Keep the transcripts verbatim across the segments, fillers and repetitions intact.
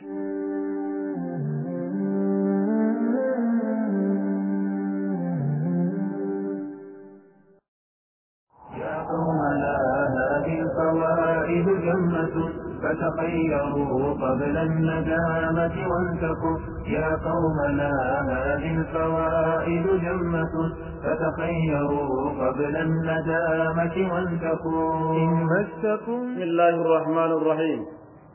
يا قومنا هذه الفوائد جمة فتخيروا قبل الندامة وانتقوا. يا قومنا هذه الفوائد جمة فتخيروا قبل الندامة وانتقوا. إن مسكم. بسم الله الرحمن الرحيم.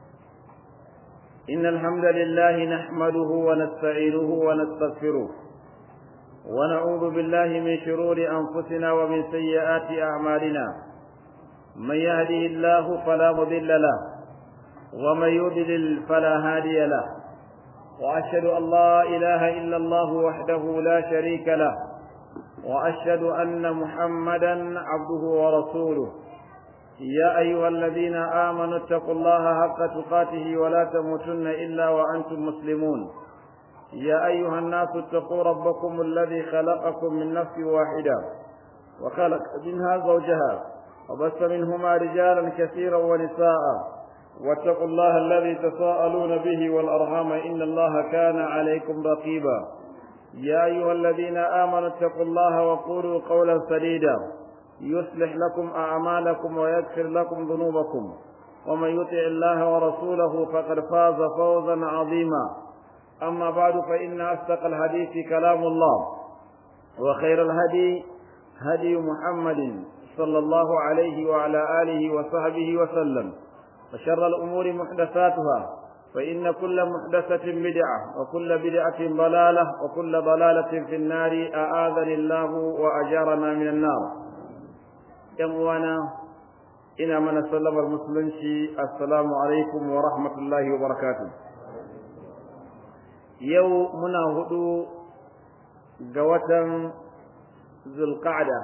إن الحمد لله نحمده ونستعينه ونستغفره ونعوذ بالله من شرور أنفسنا ومن سيئات أعمالنا. من يهده الله فلا مضل له ومن يضلل فلا هادي له، وأشهد أن لا إله إلا الله وحده لا شريك له، وأشهد أن محمدا عبده ورسوله. يا أيها الذين آمنوا اتقوا الله حق تقاته ولا تموتن إلا وأنتم مسلمون. يا أيها الناس اتقوا ربكم الذي خلقكم من نفس واحدة وخلق منها زوجها وبث منهما رجالا كثيرا ونساء، واتقوا الله الذي تساءلون به والأرحام إن الله كان عليكم رقيبا. يا أيها الذين آمنوا اتقوا الله وقولوا قولا سديدا يصلح لكم أعمالكم ويغفر لكم ذنوبكم، ومن يطع الله ورسوله فقد فاز فوزا عظيما. أما بعد، فإن أصدق الحديث كلام الله، وخير الهدي هدي محمد صلى الله عليه وعلى آله وصحبه وسلم، وشر الأمور محدثاتها، فإن كل محدثة بدعة وكل بدعة ضلالة وكل ضلالة في النار. أعاذني الله وأجارنا من النار. يموانا إنا من سلم المسلمين السلام عليكم ورحمة الله وبركاته. يوم منا هدو قوة ذو القعدة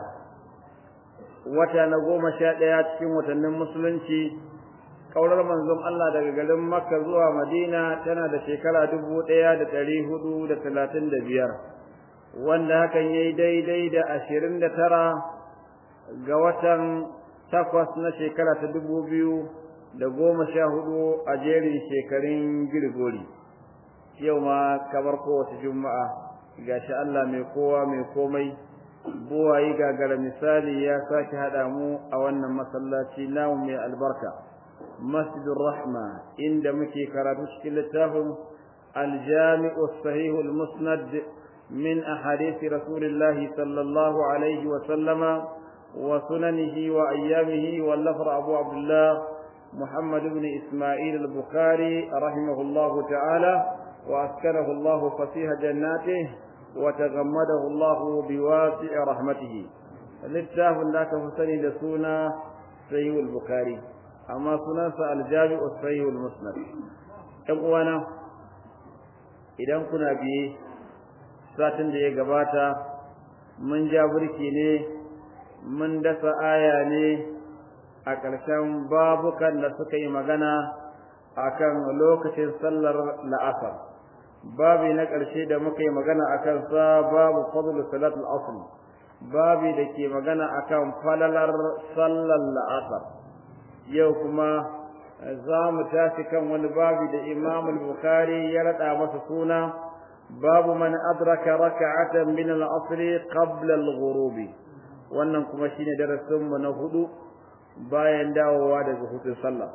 وتنقوم شاديات في وتن المسلمين. kaular manzon Allah daga garin Makka zuwa Madina tana da shekara dubu ɗaya da ɗari hudu da talatin da biyar, wanda hakan yayi daidai da ashirin da tara ga watan takwas na shekara ta dubu biyu da goma sha hudu a jerin shekarun Girgori. Yau ma kamar kowace Juma'a gashi Allah mai kowa mai komai buwayi gagara misali ya sake haɗa mu a wannan masallaci namu mai albarka, مسجد الرحمة، عند مكي كراتوش كلتاهم الجامع الصحيح المسند من أحاديث رسول الله صلى الله عليه وسلم وسننه وأيامه، واللفر أبو عبد الله محمد بن إسماعيل البخاري رحمه الله تعالى، وأسكنه الله فسيح جناته وتغمده الله بواسع رحمته. للتاه لا تفسني لسونا صحيح البخاري، amma sunansa aljami'u sahihul musnad. ɗan uwana, idan kuna biye satin da ya gabata mun ja burki ne, mun dasa aya ne a ƙarshen babukan da suka yi magana akan lokacin sallar la'asar. babi na ƙarshe da muka yi magana akan sa babu fadl salatul asr, babi da ke magana akan falalar sallar la'asar. yau kuma za mu tashi kan wani babi da Imam al-Bukhari ya rada masa suna babu man adraka raka'atan min al-asr qabla al-ghurub. wannan kuma shine darasin mu na hudu bayan dawowa daga hutun sallah.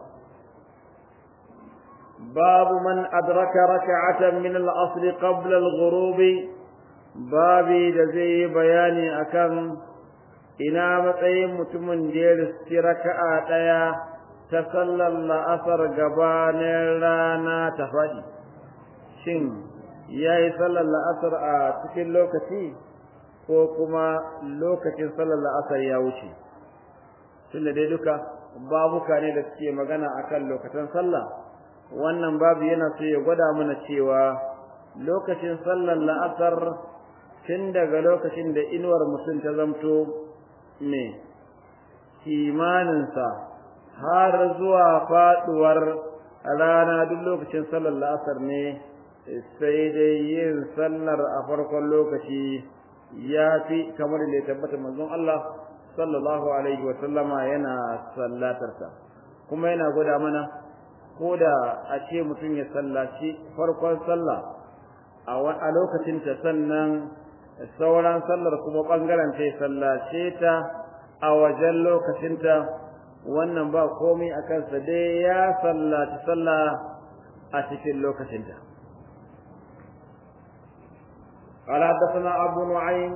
babu man adraka raka'atan min al-asr qabla al-ghurub, babi da zai bayani akan ina matsayin mutumin da ya riski raka'a ɗaya ta sallar la'asar gabanin rana ta faɗi. Shin ya yi sallar la'asar a cikin lokaci ko kuma lokacin sallar la'asar ya wuce? Tun da dai duka babuka ne da suke magana akan lokacin sallah, wannan babu yana so ya gwada mana cewa lokacin sallar la'asar tun daga lokacin da inuwar mutum ta zamto ne kimaninsa har zuwa faduwar rana duk lokacin sallar la'asar ne, sai dai yin sallar a farkon lokaci ya fi kamar da ya tabbata manzon Allah sallallahu alaihi wa sallama yana sallatarsa. kuma yana gwada mana ko da a ce mutum ya sallaci farkon sallah a lokacin ta sannan sauran sallar kuma bangaren ta ya sallace ta a wajen lokacin ta wannan ba komai a kansa dai ya sallaci sallah a cikin lokacin ta. قال حدثنا أبو نعيم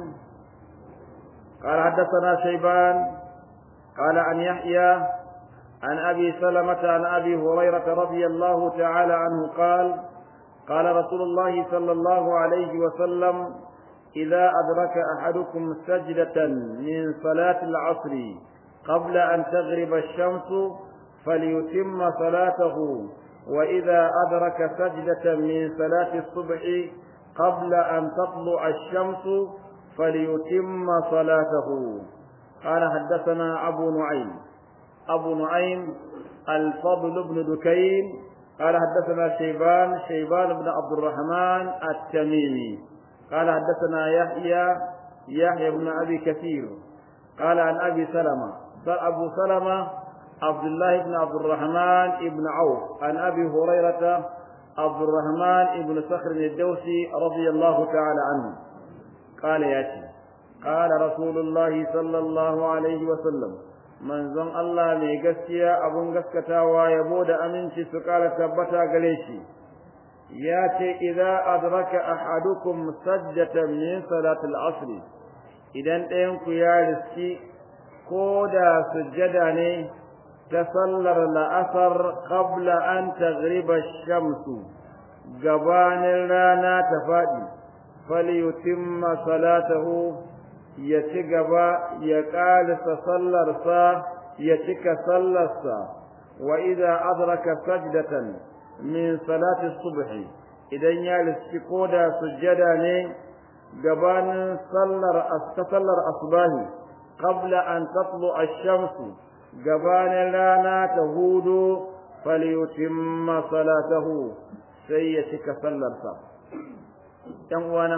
قال حدثنا شيبان قال عن يحيى عن أبي سلمة عن أبي هريرة رضي الله تعالى عنه قال قال رسول الله صلى الله عليه وسلم إذا أدرك أحدكم سجدة من صلاة العصر قبل أن تغرب الشمس فليتم صلاته وإذا أدرك سجدة من صلاة الصبح قبل أن تطلع الشمس فليتم صلاته. قال حدثنا أبو نعيم أبو نعيم الفضل بن دكين قال حدثنا شيبان شيبان بن عبد الرحمن التميمي قال حدثنا يحيى يحيى بن أبي كثير قال عن أبي سلمة أبو سلمة عبد الله بن عبد الرحمن بن عوف عن أبي هريرة عبد الرحمن بن صخر الدوسي رضي الله تعالى عنه قال ياتي قال رسول الله صلى الله عليه وسلم manzon Allah mai gaskiya abun gaskatawa yabo da aminci su kara tabbata gare shi ya ce idza adraka ahadukum sajdatan min salatil asr idan ɗayan ku ya riski ko da sujjada ne ta sallar la'asar qabla an taghriba ash-shamsu gabanin rana ta faɗi falyutimma salatahu ya ci gaba ya ƙalisa sallarsa ya cika sallarsa wa idza adraka sajdatan min salati subhi idan ya riski koda sujjada ne gabanin sallar sallar asbahi qabla an tatlu ash-shamsu gabanin rana ta hudu falyutimma salatahu sai ya cika sallarsa. ɗan uwana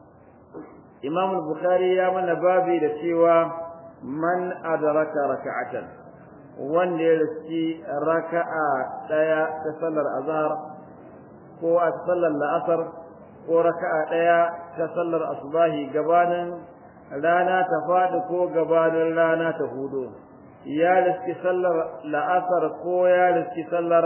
Imam Bukhari ya mana babi da cewa man adraka raka'atan wanda ya riski raka'a daya ta sallar azhar ko a sallar la'asar ko raka'a daya ta sallar asbahi gabanin rana ta fadi ko gabanin rana ta hudu ya riski sallar la'asar ko ya riski sallar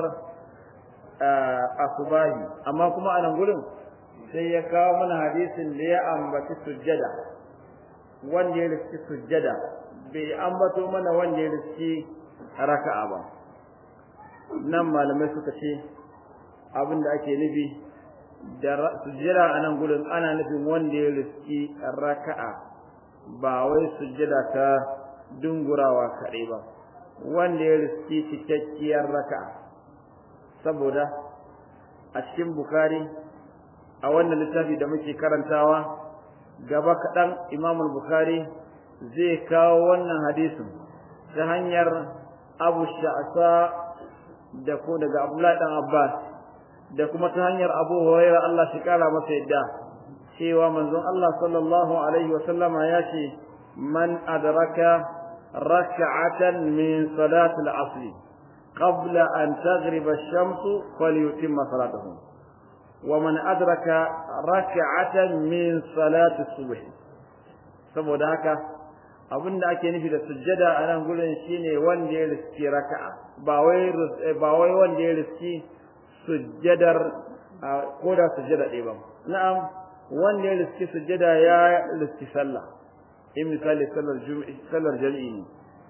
asbahi amma kuma anan gurin sai ya kawo mana hadisin da ya ambaci sujjada wanda ya riski sujjada bai ambato mana wanda ya riski raka'a ba nan malamai suka ce abin da ake nufi da sujjada a nan gurin ana nufin wanda ya riski raka'a ba wai sujjada ta dungurawa kaɗai ba wanda ya riski cikakkiyar raka'a saboda a cikin Bukhari a wannan littafi da muke karantawa gaba kaɗan Imam Bukhari zai kawo wannan hadisin ta hanyar Abu Sha'sa da ko daga Abdullah dan Abbas da kuma ta hanyar Abu Hurairah Allah shi kara masa yadda cewa manzon Allah sallallahu alaihi wa sallama ya ce man adraka rak'atan min salati al-'asr qabla an taghriba ash-shamsu falyutimma salatahu ومن أدرك ركعة من صلاة الصبح saboda haka abin da ake nufi da sujjada a nan gurin shine wanda ya riski raka'a ba wai ba wai wanda ya riski sujjadar ko da sujjada ɗaya ba na'am wanda ya riski sujjada ya riski sallah in misali sallar jumu'i sallar jami'i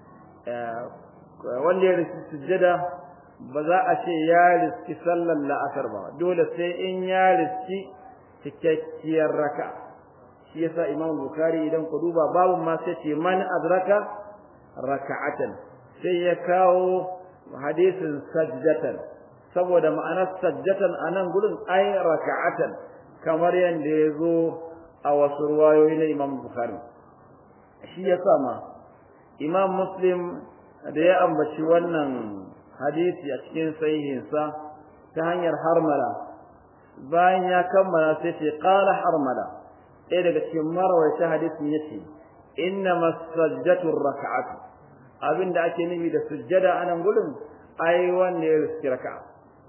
wanda ya riski sujjada ba za a ce ya riski sallar la'asar ba dole sai in ya riski cikakkiyar raka shi yasa Imam Bukhari idan ku duba babun ma sai ce man adraka raka'atan sai ya kawo hadisin sajdatan saboda ma'anar sajdatan anan gurin ai raka'atan kamar yanda yazo a wasu ruwayoyi na Imam Bukhari shi yasa ma Imam Muslim da ya ambaci wannan hadisi a cikin sahihinsa ta hanyar harmala bayan ya kammala sai ce qala harmala ɗaya daga cikin marwaita hadisin yace innama sajdatu rak'atu abinda ake nufi da sujjada anan gurin ai wanda ya riski raka'a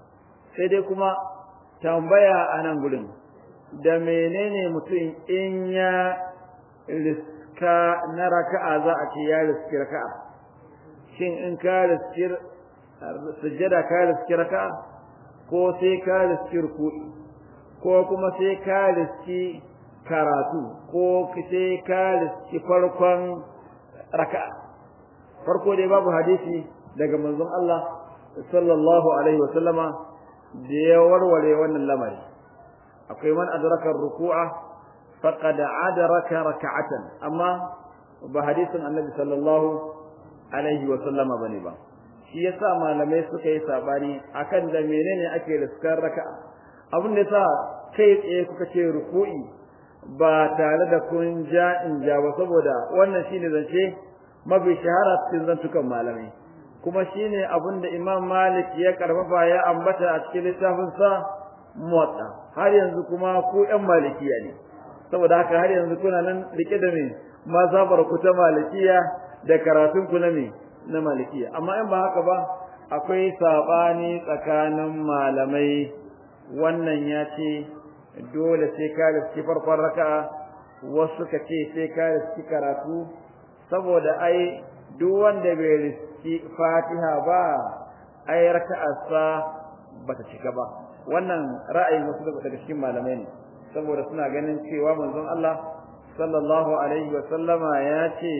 sai dai kuma tambaya a nan gurin da menene mutum in ya riska na raka'a za a ce ya riski raka'a shin in ka riski sujjada ka riski raka'a ko sai ka riski ruku'i ko kuma sai ka riski karatu ko sai ka riski farkon raka'a farko dai babu hadisi daga manzon Allah sallallahu alaihi wasallama da ya warware wannan lamari akwai man adraka ruku'a faqad adraka raka'atan amma ba hadisin annabi sallallahu alaihi wasallama bane ba shi yasa malamai suka yi sabani akan da menene ake riskar raka'a abin da yasa kai tsaye kuka ce ruku'i ba tare da kun ja in ja ba saboda wannan shine zance mafi shahara cikin zantukan malamai kuma shine abin da Imam Malik ya karfafa ya ambata a cikin littafin sa Muwatta har yanzu kuma ku ɗan malikiya ne saboda haka har yanzu kuna nan rike da me mazhabar ku ta malikiya da karatun ku na me na malikiya amma in ba haka ba akwai sabani tsakanin malamai wannan ya ce dole sai ka riski farkon raka'a wasu ka ce sai ka riski karatu saboda ai duk wanda bai riski Fatiha ba ai raka'arsa bata cika ba wannan ra'ayin wasu daga cikin malamai ne saboda suna ganin cewa manzon Allah sallallahu alaihi wa sallama ya ce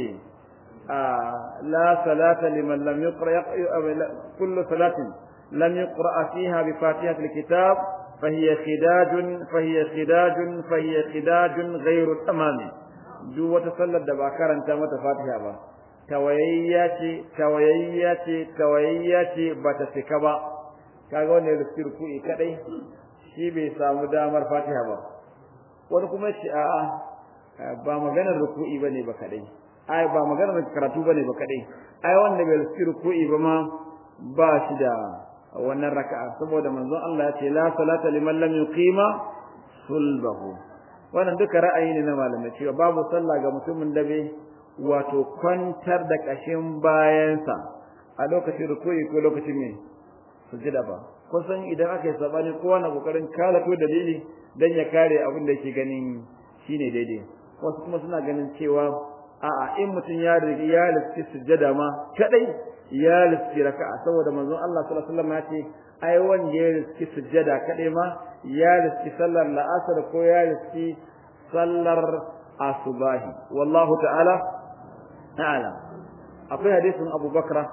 la salata liman lam yuqra kullu salatin lam yuqra fiha bi fatihatil kitab fahiya khidajun fahiya khidajun fahiya khidajun ghayru tamam duk wata sallar da ba karanta mata Fatiha ba tawayayya ce tawayayya ce tawayayya ce bata cika ba kaga wannan ruku'i kadai shi bai samu damar Fatiha ba wani kuma shi a'a ba maganar ruku'i bane ba kadai ai ba maganar karatu bane ba kadai ai wanda bai ruku'i ba ma ba shi da wannan raka'a saboda manzon Allah ya ce la salata liman lam yuqima sulbahu wannan duka ra'ayi ne na malamai cewa babu sallah ga mutumin da bai wato kwantar da kashin bayansa a lokacin ruku'i ko lokacin me sujada ba kusan idan aka yi sabani kowa na kokarin kalato dalili dan ya kare abin da yake ganin shine daidai wasu kuma suna ganin cewa a'a in mutum ya riga ya lissi sujada ma kadai ya lissi raka'a saboda manzon Allah sallallahu alaihi wasallam ya ce ai wanda ya lissi sujada kadai ma ya lissi sallar la'asar ko ya lissi sallar asubahi wallahu ta'ala ta'ala akwai hadisin Abu Bakra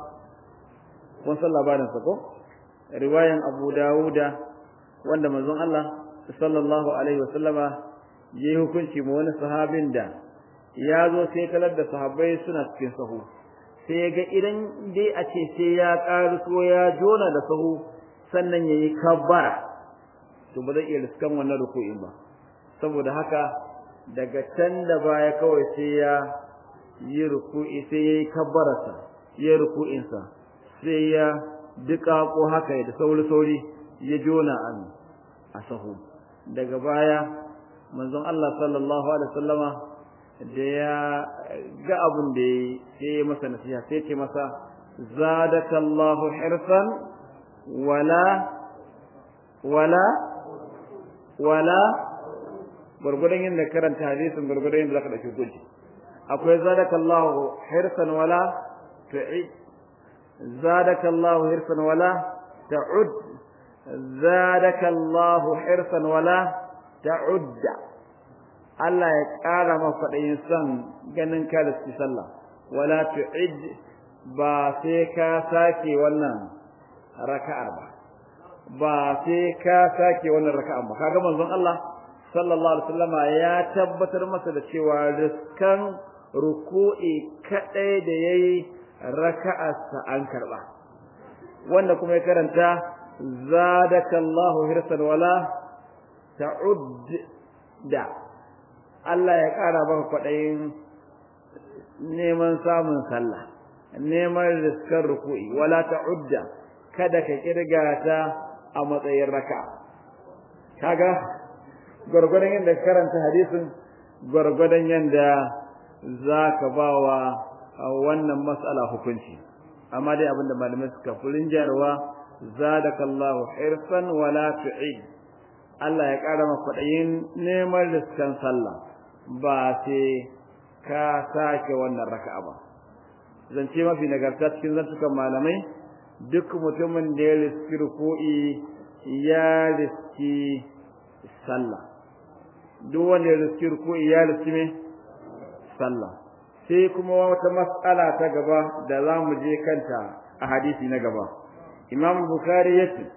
kun san labarin sa ko riwayan Abu Dawuda wanda manzon Allah sallallahu alaihi wasallama yayi hukunci ma wani sahabin da ya zo sai kalar da sahabbai suna cikin sahu sai ya ga idan dai a ce sai ya ƙaruso ya jona da sahu sannan yayi kabbara to ba zai iya riskan wannan ruku'in ba saboda haka daga can da baya kawai sai ya yi ruku'i sai yayi kabbararsa ya ruku'in sa sai ya duka ko haka da sauri sauri ya jona an a sahu daga baya manzon Allah sallallahu alaihi wasallama da ya ga abun da ya masa nasiha sai ce masa zadakallahu hirsan wala wala wala gurgurdan yin da karanta hadisin gurgurdan yin da zaka dauki guji akwai zadakallahu hirsan wala tu'id zadakallahu hirsan wala ta'ud zadakallahu hirsan wala ta'udda Allah ya ƙara maka kwaɗayin son ganin ka da su sallah wala tu'id ba sai ka sake wannan raka'ar ba ba sai ka sake wannan raka'ar ba kaga manzon Allah sallallahu alaihi wasallama ya tabbatar masa da cewa riskan ruku'i kadai da yayi raka'ar sa an karba wanda kuma ya karanta zadakallahu hirsan wala ta'ud da Allah ya ƙara maka kwaɗayin neman samun sallah neman riskar ruku'i wala ta'udda kada ka kirga ta a matsayin raka kaga gurgurdan yanda karanta hadisin gurgurdan yanda zaka bawa wannan mas'ala hukunci amma dai abinda malamai suka furin jarwa zadakallahu hirsan wala tu'id Allah ya ƙara maka kwaɗayin neman riskan sallah ba sai ka sake wannan raka'a ba zance mafi nagarta cikin zantukan malamai duk mutumin da ya riski ruku'i ya riski sallah duk wanda ya riski ruku'i ya riski me sallah sai kuma wata mas'ala ta gaba da za mu je kanta a hadisi na gaba imam bukhari yace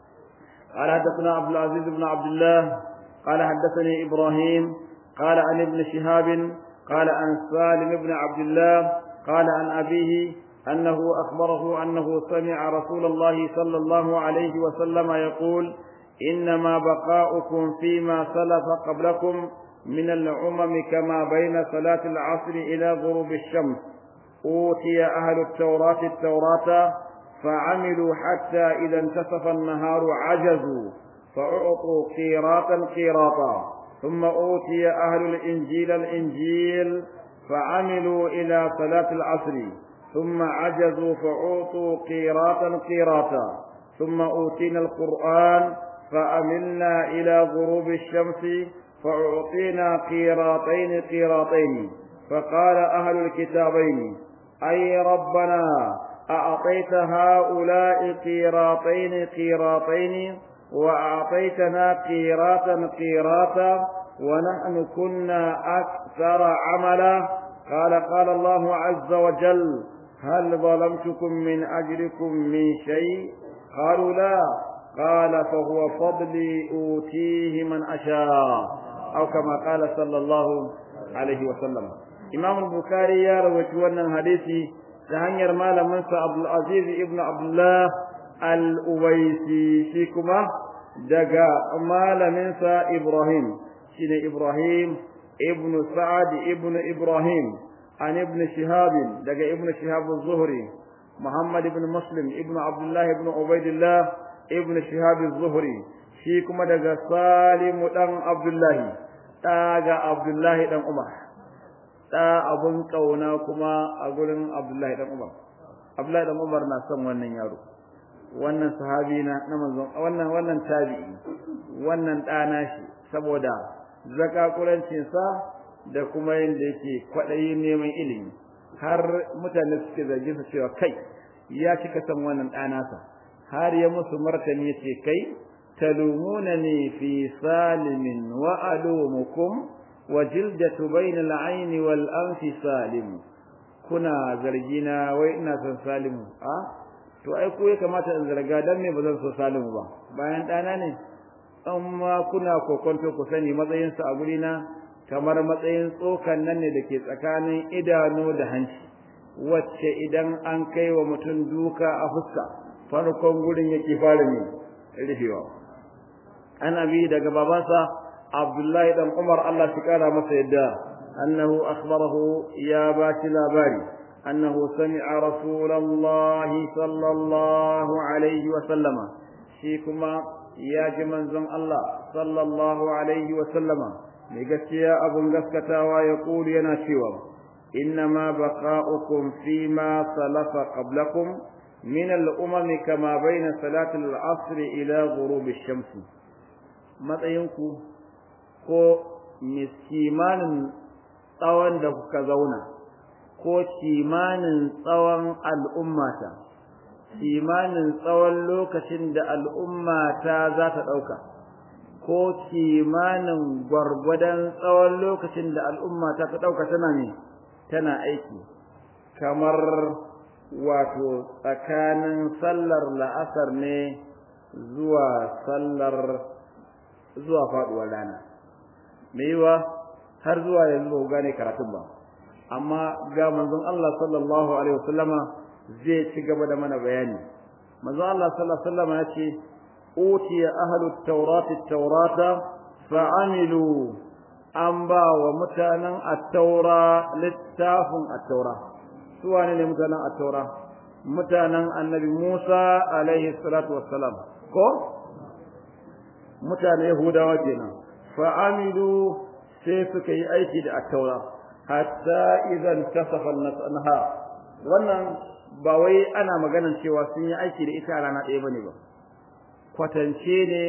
قال حدثنا عبد العزيز بن عبد الله قال حدثني إبراهيم قال عن ابن شهاب قال عن سالم بن عبد الله قال عن أبيه أنه أخبره أنه سمع رسول الله صلى الله عليه وسلم يقول إنما بقاؤكم فيما سلف قبلكم من الأمم كما بين صلاة العصر إلى غروب الشمس أوتي أهل التوراة التوراة فعملوا حتى إذا انتصف النهار عجزوا فأعطوا قيراطا قيراطا ثم أوتي أهل الإنجيل الإنجيل فعملوا إلى صلاة العصر ثم عجزوا فأعطوا قيراطا قيراطا ثم أوتينا القرآن فأملنا إلى غروب الشمس فأعطينا قيراطين قيراطين فقال أهل الكتابين أي ربنا أعطيت هؤلاء قيراطين قيراطين وأعطيتنا قيراطا قيراطا ونحن كنا أكثر عملا قال قال الله عز وجل هل ظلمتكم من أجلكم من شيء قالوا لا قال فهو فضلي أوتيه من أشاء أو كما قال صلى الله عليه وسلم إمام البخاري يروي wannan hadisi ta hanyar malaminsa Abdul Aziz ibn Abdullah al-Uwaisi shi kuma daga malaminsa Ibrahim shine Ibrahim ibn Sa'ad ibn Ibrahim an ibn Shihab daga ibn Shihab az-Zuhri Muhammad ibn Muslim ibn Abdullah ibn Ubaydillah ibn Shihab az-Zuhri shi kuma daga Salim dan Abdullah daga Abdullah dan Umar da abun kauna kuma a gurin Abdullahi dan Umar Abdullahi dan Umar na son wannan yaro wannan sahabi na na manzon wannan wannan tabi'i wannan dana shi saboda zakakurancin sa da kuma yanda yake kwadayin neman ilimi har mutane suke zargin sa cewa kai ya cika san wannan dana sa har ya musu martani yace kai talumunani fi salimin wa alumukum وجلدة بين العين والأنف سالم كنا zargina wai ina son Salimu a to ai ko ya kamata in zarga dan me bazan so Salimu ba bayan dana ne amma kuna kokonto ku sani matsayin sa a gurina kamar matsayin tsokan nan ne dake tsakanin idanu da hanci wacce idan an kai wa mutum duka a fuska farkon gurin yake fara ne rufewa annabi daga babansa Abdullahi dan Umar Allah shi kara masa yadda annahu akhbarahu ya bashi labari annahu sami'a rasulullahi sallallahu alaihi wa sallama shi kuma ya ji manzon Allah sallallahu alaihi wa sallama mai gaskiya abun gaskatawa ya kulu yana cewa innama baqa'ukum fima salafa qablakum min al-umam kama bayna salati al-'asr ila ghurub ash-shams matsayinku ko miskimanin tsawon da kuka zauna ko kimanin tsawon al'ummata kimanin tsawon lokacin da al'ummata za ta ɗauka ko kimanin gwargwadon tsawon lokacin da al'ummata ta ɗauka tana ne tana aiki kamar wato tsakanin sallar la'asar ne zuwa sallar zuwa faɗuwar rana me yiwa har zuwa yanzu ba gane karatun ba amma ga manzon Allah sallallahu alaihi wasallama zai ci gaba da mana bayani manzon Allah sallallahu alaihi wasallama yace utiya ahlut tawrati at-taurata fa'amilu an ba wa mutanen at-taura littafin at-taura su wane ne mutanen at-taura mutanen annabi Musa alaihi salatu wassalam ko mutanen Yahudawa kenan fa'amilu sai suka yi aiki da at-taura hatta idan kasafa an-nahar wannan ba wai ana maganan cewa sun yi aiki da ita a rana ɗaya bane ba kwatance ne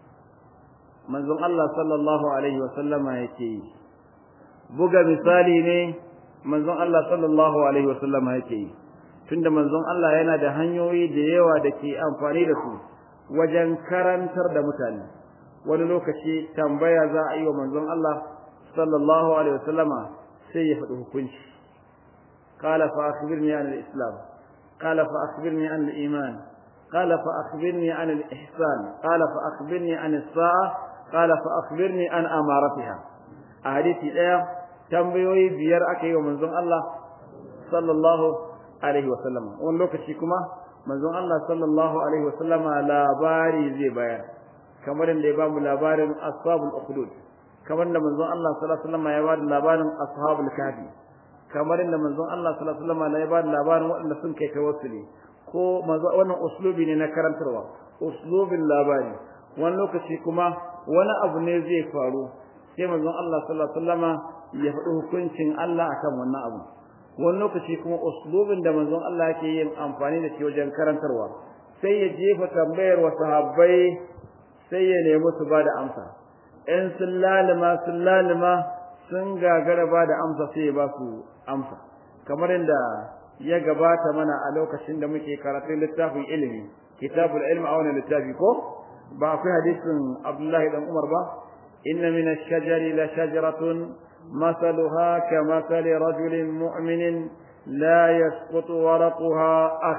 manzon Allah sallallahu alaihi wa sallama yake yi buga misali ne manzon Allah sallallahu alaihi wa sallama yake yi tunda manzon Allah yana da hanyoyi da yawa da ke amfani da su wajen karantar da mutane wani lokaci tambaya za a yi wa manzon Allah sallallahu alaihi wa sallama sai ya faɗi hukunci qala fa akhbirni an al-islam qala fa akhbirni an al-iman qala fa akhbirni an al-ihsan qala fa akhbirni an as-sa'a qala fa akhbirni an amaratiha a hadisi daya tambayoyi biyar aka yi wa manzon Allah sallallahu alaihi wa sallam wani lokaci kuma manzon Allah sallallahu alaihi wa sallama labari zai bayar kamar inda ya bamu labarin ashabul ukhdud kamar inda manzon Allah sallallahu alaihi wa sallama ya bada labarin ashabul kahfi kamar inda manzon Allah sallallahu alaihi wa sallama ya bada labarin waɗanda sun kai tawassuli ko wannan uslubi ne na karantarwa uslubin labari wani lokaci kuma wani abu ne zai faru sai manzon Allah sallallahu alaihi wa sallama ya faɗi hukuncin Allah akan wannan abu wani lokaci kuma uslubin da manzon Allah yake yin amfani da shi wajen karantarwa sai ya jefa tambayar wa sahabbai sai ya nemi su ba da amsa in sun lalima sun lalima sun gagara ba da amsa sai ya ba su amsa kamar inda ya gabata mana a lokacin da muke karatun littafin ilimi kitabul ilmi a wannan littafi ko ba akwai hadisin Abdullahi dan Umar ba inna min ash-shajari la shajaratun مثلها كمثل رجل مؤمن لا يسقط ورقها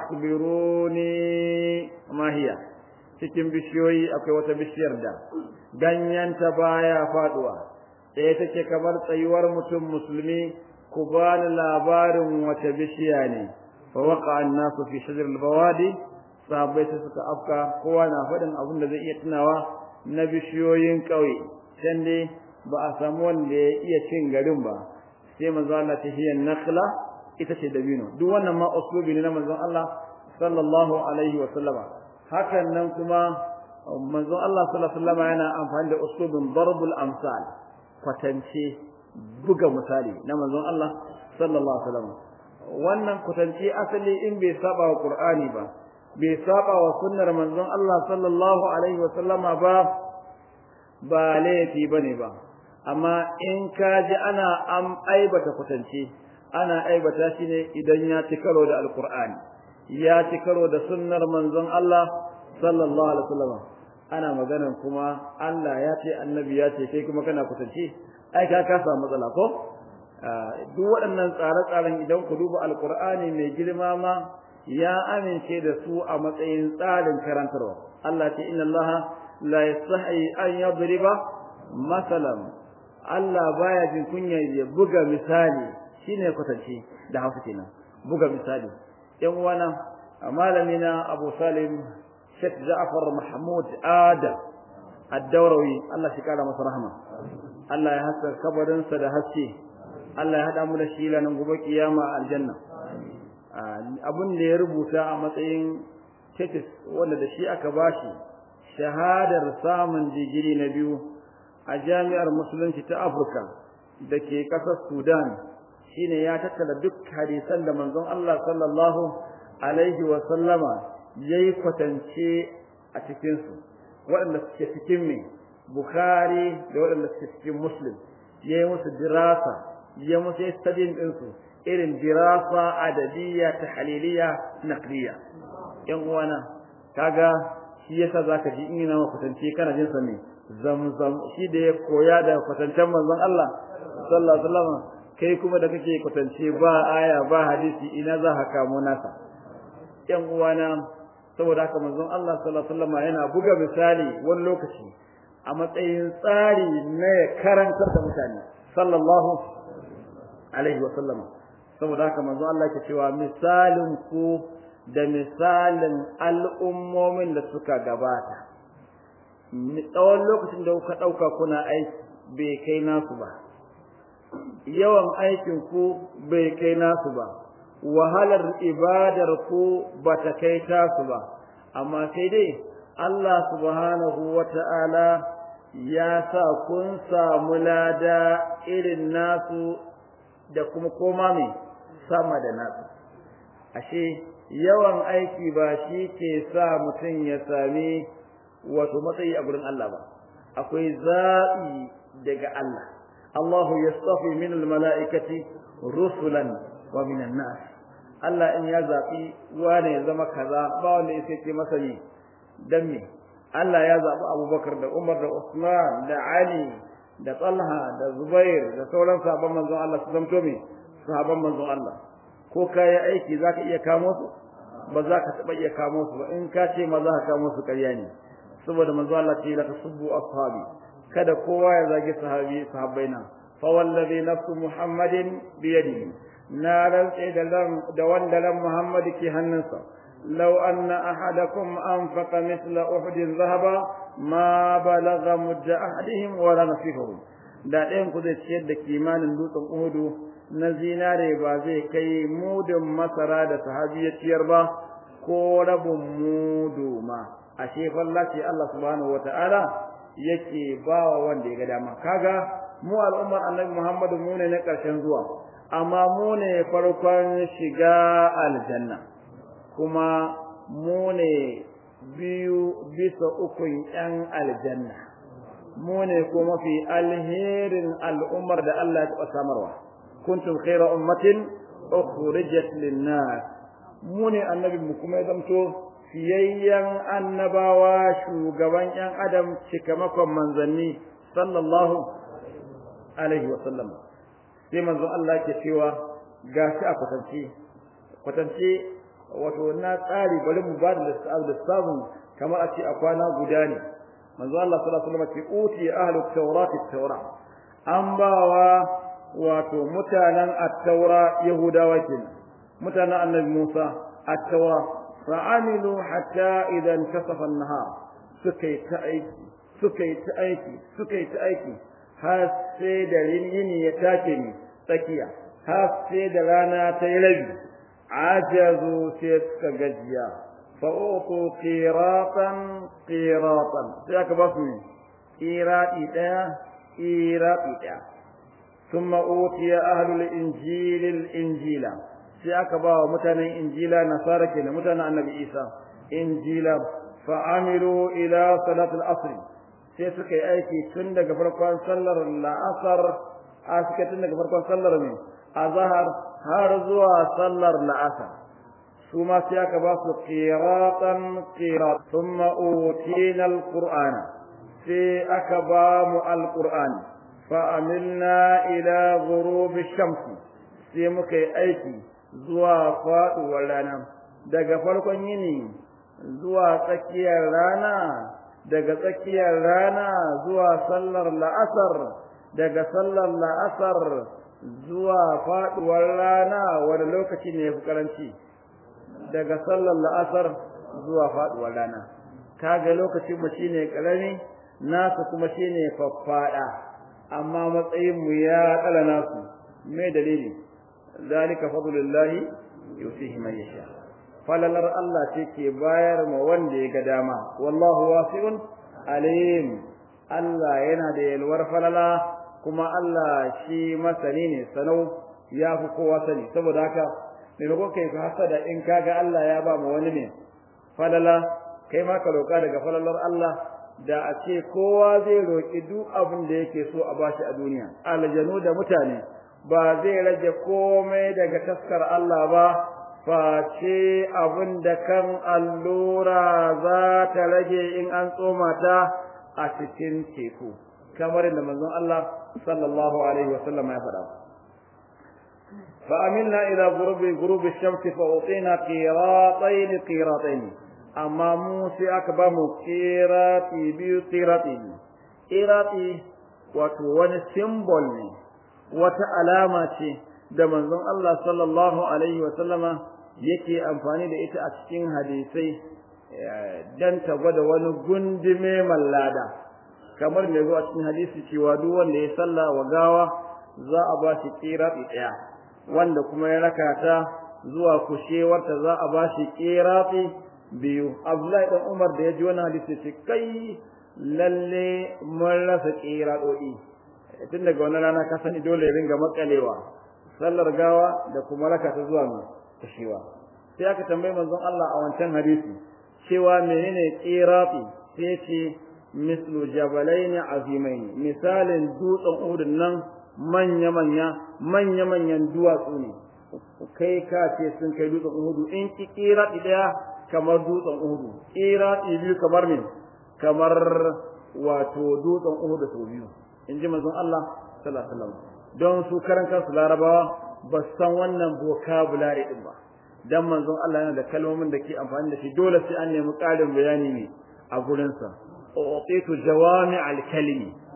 أخبروني ما هي cikin bishiyoyi akwai wata bishiyar da ganyenta baya faduwa sai take kamar tsayuwar mutum musulmi ku bani labarin wata bishiya ne fa waqa an-nasu fi shajar al-bawadi sahabbai suka afka kowa na faɗin abin da zai iya tunawa na bishiyoyin ƙauye can dai ba a samu wanda ya iya cin garin ba sai manzo Allah ta hiyan nakhla ita ce dabino duk wannan ma uslubi ne na manzon Allah sallallahu alaihi wa sallama hakan nan kuma manzon Allah sallallahu alaihi wa sallama yana amfani da uslubin darbul amsal kwatance buga misali na manzon Allah sallallahu alaihi wa sallama wannan kwatance asali in bai saba wa Qur'ani ba bai saba wa sunnar manzon Allah sallallahu alaihi wa sallama ba ba laifi bane ba amma in ka ji ana am aibata kwatance ana aibata shi ne idan ya ci karo da alqur'ani ya ci karo da sunnar manzon Allah sallallahu alaihi wasallam ana maganan kuma Allah ya ce annabi ya ce kai kuma kana kwatance ai ka ka samu matsala ko duk waɗannan tsare-tsaren idan ku duba alqur'ani mai girma ma ya amince da su a matsayin tsarin karantarwa Allah ce inna Allah la yastahi an yadriba masalan Allah baya jin kunya ya buga misali shine kwatance da hausa kenan buga misali yan uwana malamina Abu Salim Sheikh Ja'far Mahmud Adam Ad-Dawrawi Allah shi kara masa rahma Allah ya haska kabarin sa da haske Allah ya hada mu da shi lanan gobe kiyama aljanna abun da ya rubuta a matsayin thesis wanda da shi aka bashi shahadar samun digiri na biyu a jami'ar musulunci ta Afirka da ke ƙasar Sudan shine ya tattara duk hadisan da manzon Allah sallallahu alaihi wa sallama yayi kwatance a cikin su waɗanda suke cikin me Bukhari da waɗanda suke cikin Muslim yayi musu dirasa ya musu studying din su irin dirasa adadiyya tahliliya naqliya yan uwana kaga shi yasa zaka ji in yana kwatance kana jin sa ne zamzam shi da ya koya da kwatancen manzon Allah sallallahu alaihi wasallam kai kuma da kake kwatance ba aya ba hadisi ina za ka kamo nasa yan uwana saboda haka manzon Allah sallallahu alaihi wasallam yana buga misali wani lokaci a matsayin tsari na ya karantar da mutane sallallahu alaihi wasallam saboda haka manzon Allah yake cewa misalin ku da misalin al'ummomin da suka gabata tsawon lokacin da kuka ɗauka kuna aiki bai kai nasu ba yawan aikin ku bai kai nasu ba wahalar ibadar ku bata kai tasu ba amma sai dai Allah subhanahu wata'ala ya sa kun samu lada irin nasu da kuma koma mai sama da nasu ashe yawan aiki ba shi ke sa mutum ya sami wato matsayi a gurin Allah ba akwai zaɓi daga Allah Allahu yastafi min almalaikati rusulan wa min an-nas Allah in ya zaɓi wane ya zama kaza ba wanda yake ce masa ne dan me Allah ya zaɓi Abubakar da Umar da Usman da Ali da Talha da Zubair da sauran sahabban manzon Allah su zanto me sahabban manzon Allah ko kai aiki zaka iya kamo su ba za ka taba iya kamo su ba in ka ce ma za ka kamo su ƙarya ne saboda manzon Allah ce la tasubbu ashabi kada kowa ya zagi sahabi sahabbaina fa wallazi nafsu muhammadin bi yadihi na rantse da da wanda ran Muhammad ke hannunsa لو أن أحدكم أنفق مثل أحد ذهبا ما بلغ مد أحدهم ولا نصيفهم da ɗayan ku zai ciyar da kimanin dutsen Uhudu na zinare ba zai kai mudun masara da sahabi ya ciyar ba ko rabin mudu ma ashe fallaci Allah subhanahu wataala yake ba wa wanda ya ga dama kaga mu al'ummar Annabi Muhammadu mu ne na ƙarshen zuwa amma mu ne farkon shiga aljanna kuma mu ne biyu bisa ukun ƴan aljanna mu ne ko mafi alherin al'ummar da Allah ya taɓa samarwa kuntum khayra ummatin ukhrijat lin-nas mu ne annabi mu kuma ya zamto fiyayyan annabawa shugaban ƴan adam cikamakon manzanni sallallahu alaihi wa sallam sai manzon Allah ke cewa gashi a kwatance kwatance wato na tsari bari mu ba da lissafin kamar a ce a kwana guda ne manzo Allah sallallahu alaihi wasallam ce uti ahlut tawrat at-taura an bawa wato mutanen at-taura yahudawa kenan mutanen annabi Musa at-taura fa'amilu hatta idan tasafa an-nahar sukai ta aiki sukai ta aiki sukai ta aiki har sai da yini ya take ni tsakiya har sai da rana ta yi rabi عجزوا سيسك جزيا فأوتوا قيراطا قيراطا سيك بصمي قيراطي تا قيراطي تا ثم أوتي أهل الإنجيل الإنجيل سيك باو متنا إنجيلا نصارى كنا متنا النبي عيسى إنجيلا فعملوا إلى صلاة العصر سيسك أيكي سندق فرقان صلر العصر أسكت سندق فرقان صلر من أظهر har zuwa sallar la'asar su ma sai aka ba su qiratan qirat thumma utina alqur'ana sai aka ba mu alqur'ani fa amilna ila ghurub ash-shams sai muka yi aiki zuwa faduwar rana daga farkon yini zuwa tsakiyar rana daga tsakiyar rana zuwa sallar la'asar daga sallar la'asar zuwa faduwar rana wani lokaci ne yafi karanci daga sallar la'asar zuwa faduwar rana kaga lokacin mu shine karami nasu kuma shine faffada amma matsayin mu ya tsala nasu me dalili zalika fadlullahi yusihi man yasha falalar Allah ce ke bayar ma wanda ya ga dama wallahu wasi'un alim Allah yana da yalwar falala kuma Allah shi masani ne sanau ya fi kowa sani saboda haka maimakon kai ka hasada in kaga Allah ya ba mu wani ne falala kai ma ka roka daga falalar Allah da a ce kowa zai roki duk abin da yake so a bashi a duniya aljanu da mutane ba zai rage komai daga taskar Allah ba face abin da kan allura za ta rage in an tsoma ta a cikin teku kamar da manzon Allah sallallahu alaihi wasallam ya faɗa fa amilna ila ghurubi ghurubi ash-shamsi fa utina qiratayn qiratayn amma mu sai aka ba mu qirati biyu qirati qirati wato wani symbol ne wata alama ce da manzon Allah sallallahu alaihi wasallama yake amfani da ita a cikin hadisai dan ta gwada wani gundume mallada kamar ne zo a cikin hadisi cewa duk wanda ya salla wa gawa za a ba shi qirati daya wanda kuma ya rakata zuwa kushewarta za a ba shi qirati biyu Abdullahi dan Umar da ya ji wannan hadisi ce kai lalle mun rasa qiradoi tun daga wannan rana ka sani dole ya ringa makalewa sallar gawa da kuma rakata zuwa kushewa sai aka tambaye manzon Allah a wancan hadisi cewa menene qirati sai ce mislu jabalaini azimaini misalin dutsen Uhud nan manya manya manya manyan duwatsu ne kai ka ce sun kai dutsen Uhud in ki qirati daya kamar dutsen Uhud qirati biyu kamar min kamar wato dutsen Uhud sau biyu inji manzon Allah sallallahu alaihi wasallam don su karan kansu larabawa ba san wannan vocabulary din ba dan manzon Allah yana da kalmomin da ke amfani da shi dole sai an nemi ƙarin bayani ne a gurin sa utitu jawami al-kalimi